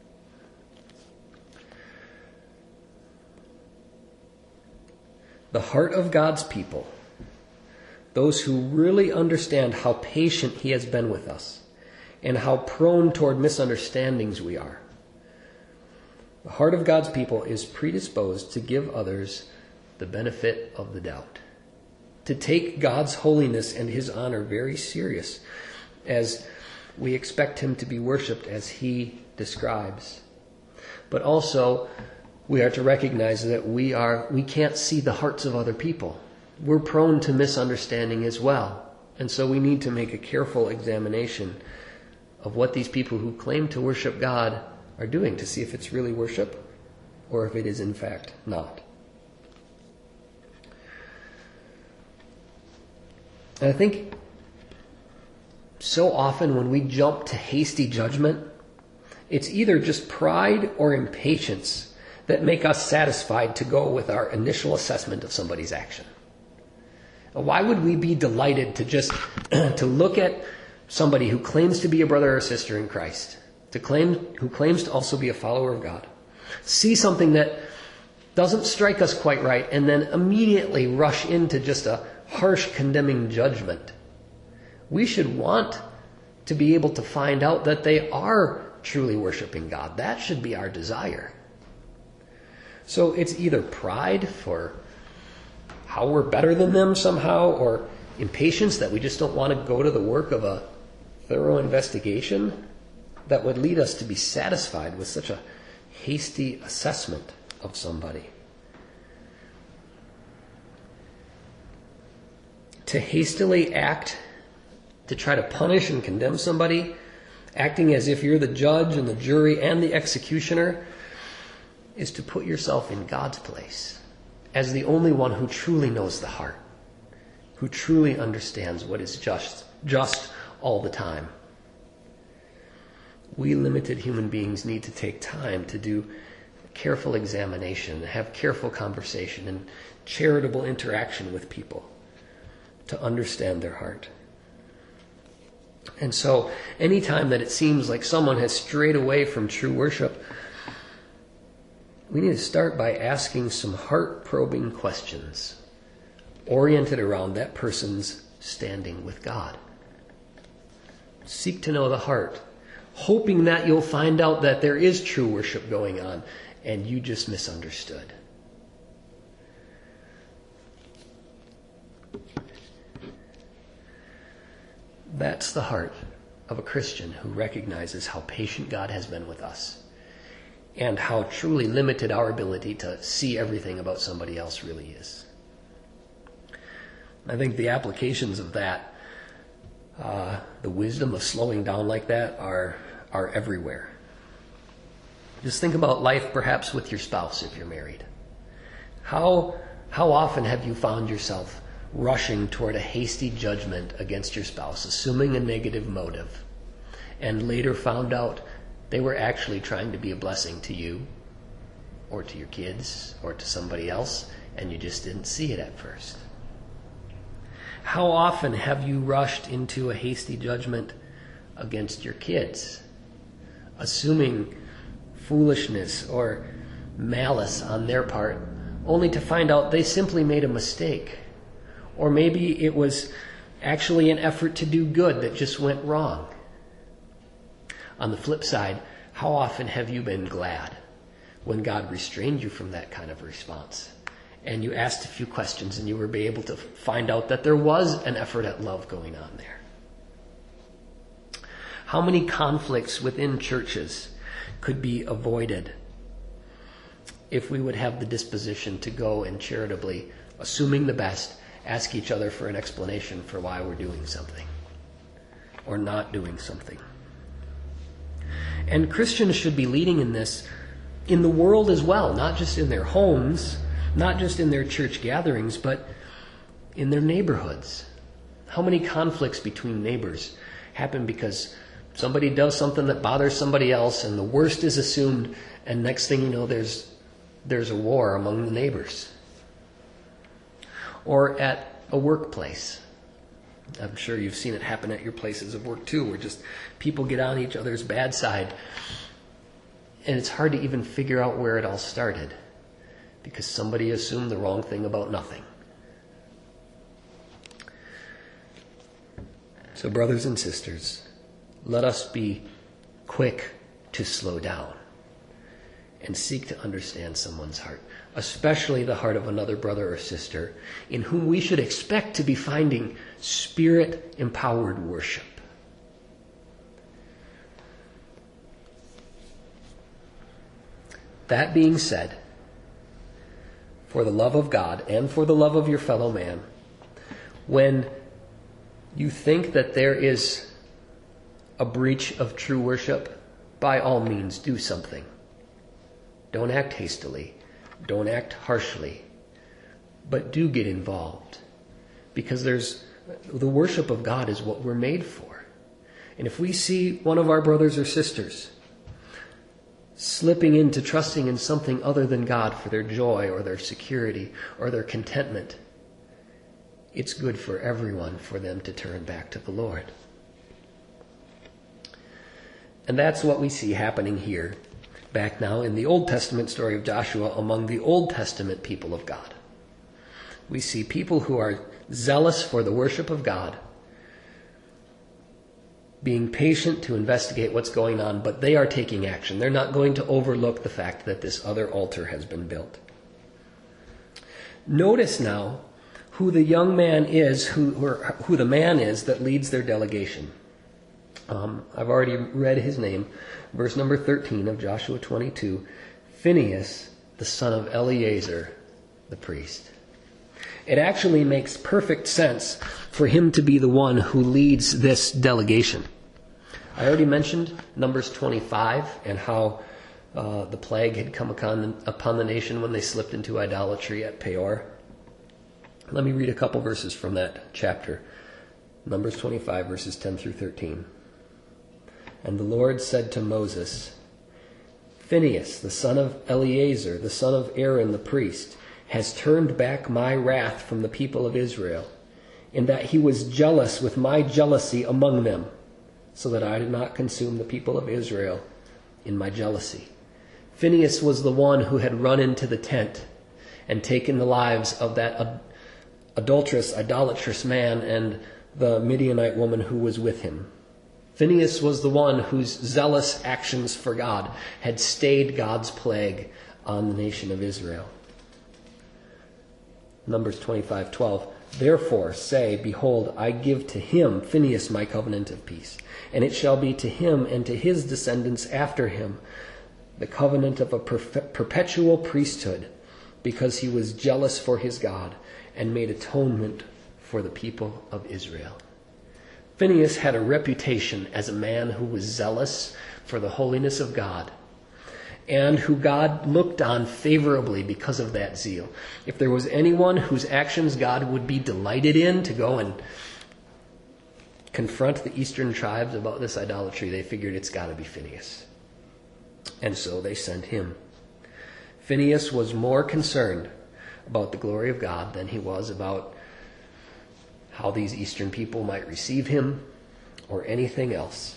The heart of God's people, those who really understand how patient he has been with us and how prone toward misunderstandings we are, the heart of God's people is predisposed to give others the benefit of the doubt, to take God's holiness and his honor very serious, as we expect him to be worshipped as he describes. But also, we are to recognize that we are we can't see the hearts of other people. We're prone to misunderstanding as well. And so we need to make a careful examination of what these people who claim to worship God are doing to see if it's really worship or if it is in fact not. And I think so often when we jump to hasty judgment, it's either just pride or impatience that make us satisfied to go with our initial assessment of somebody's action. Why would we be delighted to just to look at somebody who claims to be a brother or sister in Christ, to claim who claims to also be a follower of God, see something that doesn't strike us quite right, and then immediately rush into just a harsh condemning judgment? We should want to be able to find out that they are truly worshiping God. That should be our desire. So it's either pride for how we're better than them somehow, or impatience that we just don't want to go to the work of a thorough investigation that would lead us to be satisfied with such a hasty assessment of somebody. To hastily act, to try to punish and condemn somebody, acting as if you're the judge and the jury and the executioner, is to put yourself in God's place as the only one who truly knows the heart, who truly understands what is just, just all the time. We limited human beings need to take time to do careful examination, have careful conversation and charitable interaction with people to understand their heart. And so, anytime that it seems like someone has strayed away from true worship, we need to start by asking some heart-probing questions oriented around that person's standing with God. Seek to know the heart, hoping that you'll find out that there is true worship going on and you just misunderstood. That's the heart of a Christian who recognizes how patient God has been with us and how truly limited our ability to see everything about somebody else really is. I think the applications of that, uh, the wisdom of slowing down like that, are are everywhere. Just think about life perhaps with your spouse if you're married. How how often have you found yourself rushing toward a hasty judgment against your spouse, assuming a negative motive, and later found out they were actually trying to be a blessing to you or to your kids or to somebody else, and you just didn't see it at first? How often have you rushed into a hasty judgment against your kids, assuming foolishness or malice on their part, only to find out they simply made a mistake? Or maybe it was actually an effort to do good that just went wrong. On the flip side, how often have you been glad when God restrained you from that kind of response, and you asked a few questions and you were able to find out that there was an effort at love going on there? How many conflicts within churches could be avoided if we would have the disposition to go and charitably, assuming the best, ask each other for an explanation for why we're doing something or not doing something? And Christians should be leading in this in the world as well, not just in their homes, not just in their church gatherings, but in their neighborhoods. How many conflicts between neighbors happen because somebody does something that bothers somebody else and the worst is assumed, and next thing you know there's there's a war among the neighbors? Or at a workplace. I'm sure you've seen it happen at your places of work too, where just people get on each other's bad side, and it's hard to even figure out where it all started because somebody assumed the wrong thing about nothing. So, brothers and sisters, let us be quick to slow down and seek to understand someone's heart, especially the heart of another brother or sister in whom we should expect to be finding Spirit-empowered worship. That being said, for the love of God and for the love of your fellow man, when you think that there is a breach of true worship, by all means do something. Don't act hastily. Don't act harshly. But do get involved. Because there's the worship of God is what we're made for. And if we see one of our brothers or sisters slipping into trusting in something other than God for their joy or their security or their contentment, it's good for everyone for them to turn back to the Lord. And that's what we see happening here, back now in the Old Testament story of Joshua among the Old Testament people of God. We see people who are zealous for the worship of God, being patient to investigate what's going on, but they are taking action. They're not going to overlook the fact that this other altar has been built. Notice now who the young man is, who, or who the man is that leads their delegation. Um, I've already read his name. Verse number thirteen of Joshua twenty-two, Phinehas, the son of Eleazar, the priest. It actually makes perfect sense for him to be the one who leads this delegation. I already mentioned Numbers twenty-five and how uh, the plague had come upon, upon the nation when they slipped into idolatry at Peor. Let me read a couple verses from that chapter. Numbers twenty-five, verses ten through thirteen. And the Lord said to Moses, Phinehas, the son of Eleazar, the son of Aaron the priest, has turned back my wrath from the people of Israel, in that he was jealous with my jealousy among them, so that I did not consume the people of Israel in my jealousy. Phinehas was the one who had run into the tent and taken the lives of that ad- adulterous, idolatrous man and the Midianite woman who was with him. Phinehas was the one whose zealous actions for God had stayed God's plague on the nation of Israel. Numbers twenty-five twelve. Therefore say, Behold, I give to him, Phinehas, my covenant of peace. And it shall be to him and to his descendants after him the covenant of a perf- perpetual priesthood, because he was jealous for his God and made atonement for the people of Israel. Phinehas had a reputation as a man who was zealous for the holiness of God, and who God looked on favorably because of that zeal. If there was anyone whose actions God would be delighted in to go and confront the eastern tribes about this idolatry, they figured it's got to be Phinehas. And so they sent him. Phinehas was more concerned about the glory of God than he was about how these eastern people might receive him or anything else.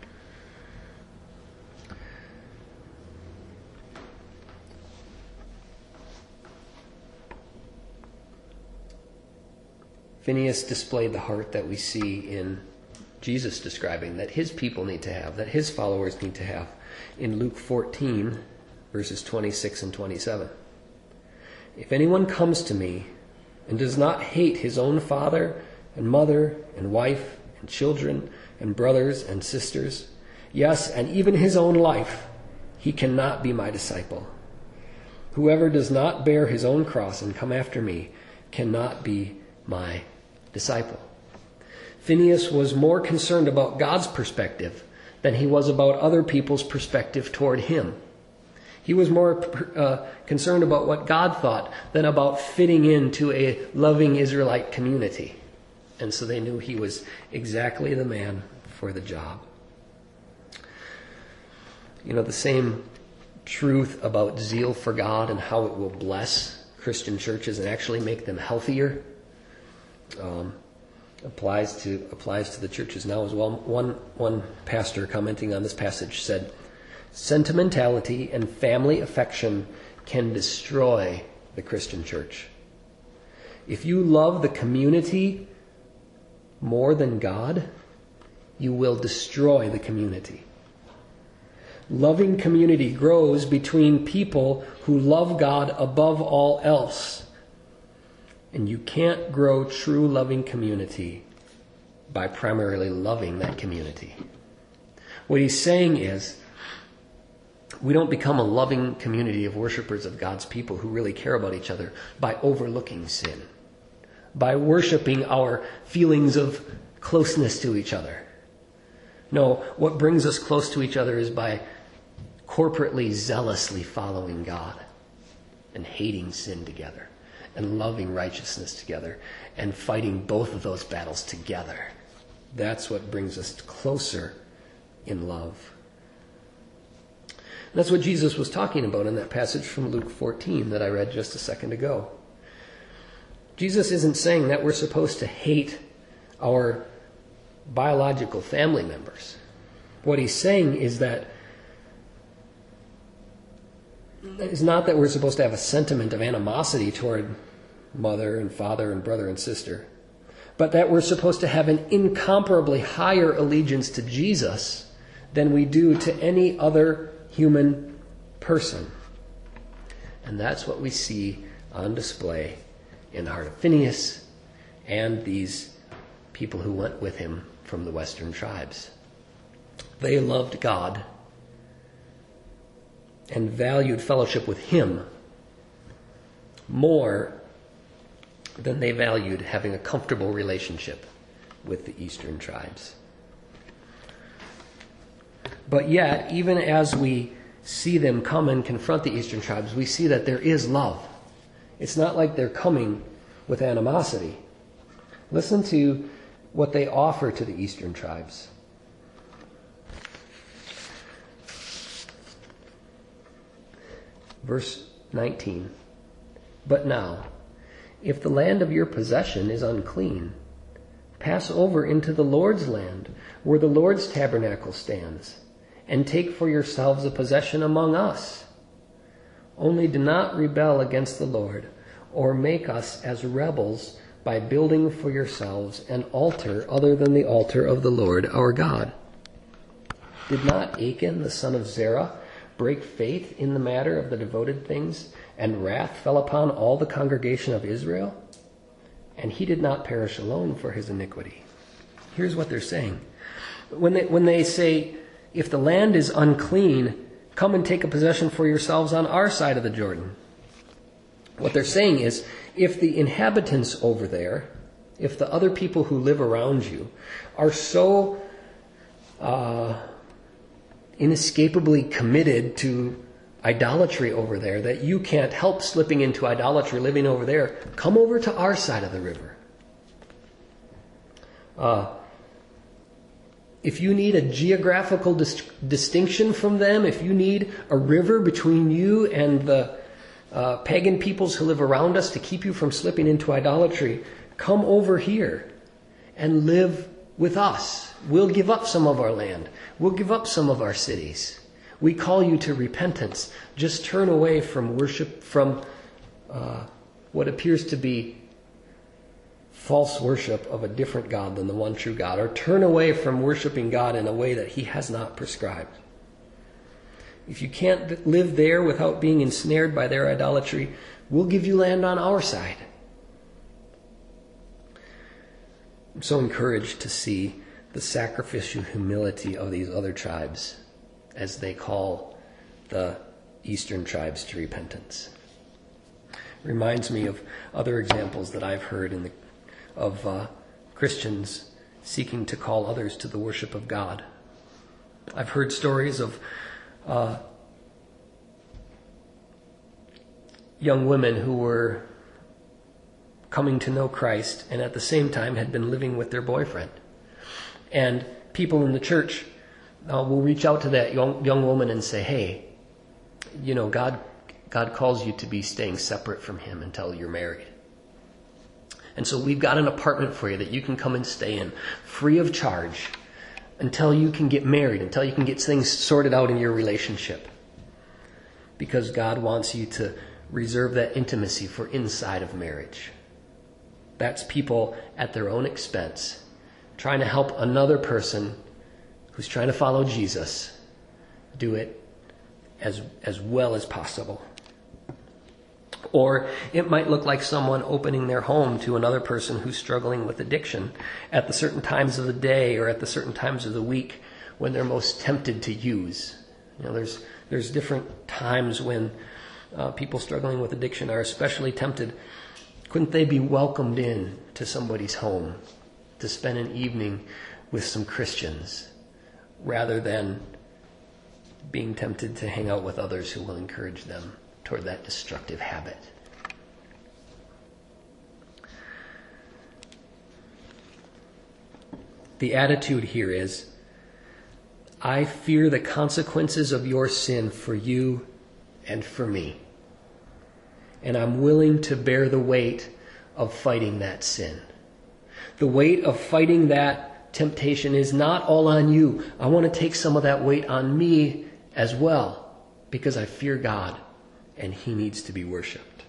Phinehas displayed the heart that we see in Jesus describing that his people need to have, that his followers need to have in Luke fourteen, verses twenty-six and twenty-seven. If anyone comes to me and does not hate his own father and mother and wife and children and brothers and sisters, yes, and even his own life, he cannot be my disciple. Whoever does not bear his own cross and come after me cannot be my disciple. Phinehas was more concerned about God's perspective than he was about other people's perspective toward him. He was more uh, concerned about what God thought than about fitting into a loving Israelite community. And so they knew he was exactly the man for the job. You know, the same truth about zeal for God and how it will bless Christian churches and actually make them healthier um, applies to applies to the churches now as well. One one pastor commenting on this passage said, "Sentimentality and family affection can destroy the Christian church. If you love the community more than God, you will destroy the community. Loving community grows between people who love God above all else. And you can't grow true loving community by primarily loving that community." What he's saying is, we don't become a loving community of worshipers of God's people who really care about each other by overlooking sin, by worshiping our feelings of closeness to each other. No, what brings us close to each other is by corporately, zealously following God and hating sin together and loving righteousness together and fighting both of those battles together. That's what brings us closer in love. That's what Jesus was talking about in that passage from Luke fourteen that I read just a second ago. Jesus isn't saying that we're supposed to hate our biological family members. What he's saying is that it's not that we're supposed to have a sentiment of animosity toward mother and father and brother and sister, but that we're supposed to have an incomparably higher allegiance to Jesus than we do to any other human person. And that's what we see on display in the heart of Phinehas and these people who went with him from the western tribes. They loved God and valued fellowship with him more than they valued having a comfortable relationship with the eastern tribes. But yet, even as we see them come and confront the eastern tribes, we see that there is love. It's not like they're coming with animosity. Listen to what they offer to the eastern tribes. Verse nineteen. But now, if the land of your possession is unclean, pass over into the Lord's land, where the Lord's tabernacle stands, and take for yourselves a possession among us. Only do not rebel against the Lord, or make us as rebels by building for yourselves an altar other than the altar of the Lord our God. Did not Achan, the son of Zerah, break faith in the matter of the devoted things, and wrath fell upon all the congregation of Israel? and he did not perish alone for his iniquity. Here's what they're saying. When they, when they say, if the land is unclean, come and take a possession for yourselves on our side of the Jordan. What they're saying is, if the inhabitants over there, if the other people who live around you are so uh, inescapably committed to idolatry over there that you can't help slipping into idolatry living over there, come over to our side of the river. Uh, if you need a geographical dis- distinction from them, if you need a river between you and the uh, pagan peoples who live around us to keep you from slipping into idolatry, come over here and live with us. We'll give up some of our land. We'll give up some of our cities. We call you to repentance. Just turn away from worship, from uh, what appears to be false worship of a different God than the one true God, or turn away from worshiping God in a way that he has not prescribed. If you can't live there without being ensnared by their idolatry, we'll give you land on our side. I'm so encouraged to see the sacrificial humility of these other tribes as they call the eastern tribes to repentance. Reminds me of other examples that I've heard in the, of uh, Christians seeking to call others to the worship of God. I've heard stories of uh, young women who were coming to know Christ and at the same time had been living with their boyfriend. And people in the church uh, will reach out to that young, young woman and say, hey, you know, God, God calls you to be staying separate from him until you're married. And so we've got an apartment for you that you can come and stay in free of charge until you can get married, until you can get things sorted out in your relationship. Because God wants you to reserve that intimacy for inside of marriage. That's people at their own expense, trying to help another person who's trying to follow Jesus do it as, as well as possible. Or it might look like someone opening their home to another person who's struggling with addiction at the certain times of the day or at the certain times of the week when they're most tempted to use. You know, there's there's different times when uh, people struggling with addiction are especially tempted. Couldn't they be welcomed in to somebody's home to spend an evening with some Christians rather than being tempted to hang out with others who will encourage them toward that destructive habit? The attitude here is, I fear the consequences of your sin for you and for me. And I'm willing to bear the weight of fighting that sin. The weight of fighting that temptation is not all on you. I want to take some of that weight on me as well, because I fear God and he needs to be worshipped.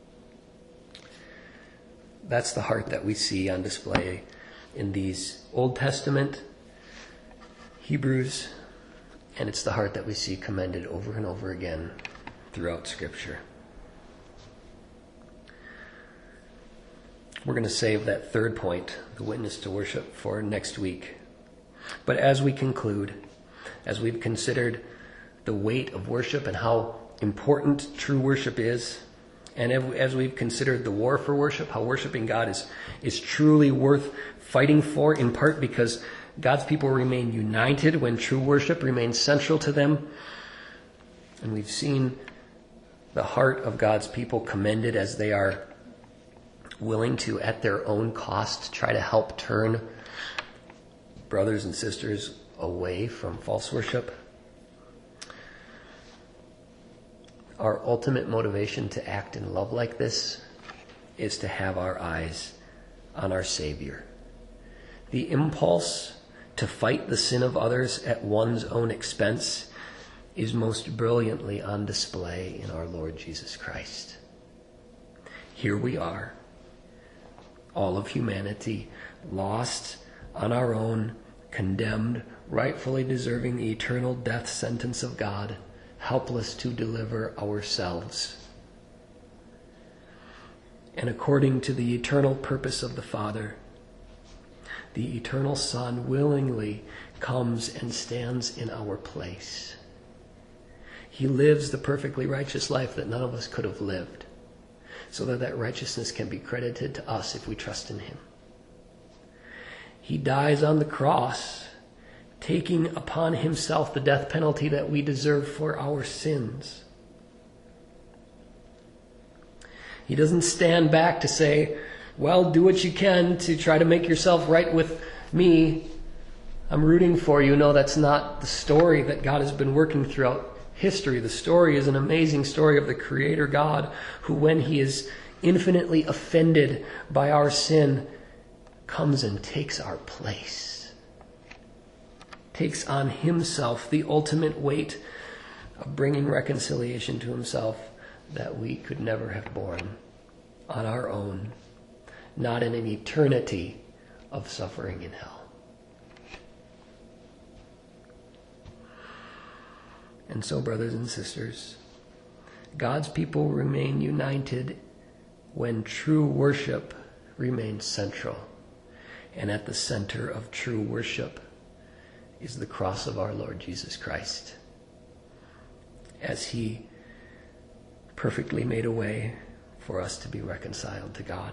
That's the heart that we see on display in these Old Testament Hebrews, and it's the heart that we see commended over and over again throughout Scripture. We're going to save that third point, the witness to worship, for next week. But as we conclude, as we've considered the weight of worship and how important true worship is, and as we've considered the war for worship, how worshiping God is, is truly worth fighting for, in part because God's people remain united when true worship remains central to them. And we've seen the heart of God's people commended as they are willing to, at their own cost, try to help turn brothers and sisters away from false worship. Our ultimate motivation to act in love like this is to have our eyes on our Savior. The impulse to fight the sin of others at one's own expense is most brilliantly on display in our Lord Jesus Christ. Here we are, all of humanity, lost on our own, condemned, rightfully deserving the eternal death sentence of God, helpless to deliver ourselves. and according to the eternal purpose of the Father, the eternal Son willingly comes and stands in our place. He lives the perfectly righteous life that none of us could have lived, so that that righteousness can be credited to us if we trust in him. He dies on the cross, taking upon himself the death penalty that we deserve for our sins. He doesn't stand back to say, well, do what you can to try to make yourself right with me. I'm rooting for you. No, that's not the story that God has been working throughout history. The story is an amazing story of the Creator God who, when he is infinitely offended by our sin, comes and takes our place. Takes on himself the ultimate weight of bringing reconciliation to himself that we could never have borne on our own, not in an eternity of suffering in hell. And so, brothers and sisters, God's people remain united when true worship remains central. And at the center of true worship is the cross of our Lord Jesus Christ, as he perfectly made a way for us to be reconciled to God.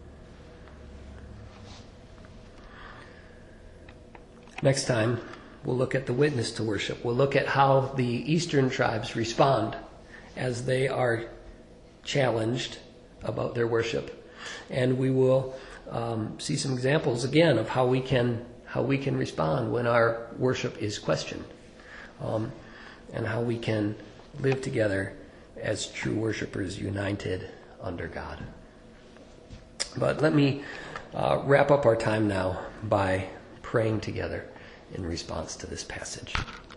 Next time, we'll look at the witness to worship. We'll look at how the eastern tribes respond as they are challenged about their worship. And we will um, see some examples again of how we can how we can respond when our worship is questioned, um, and how we can live together as true worshipers united under God. But let me uh, wrap up our time now by praying together in response to this passage.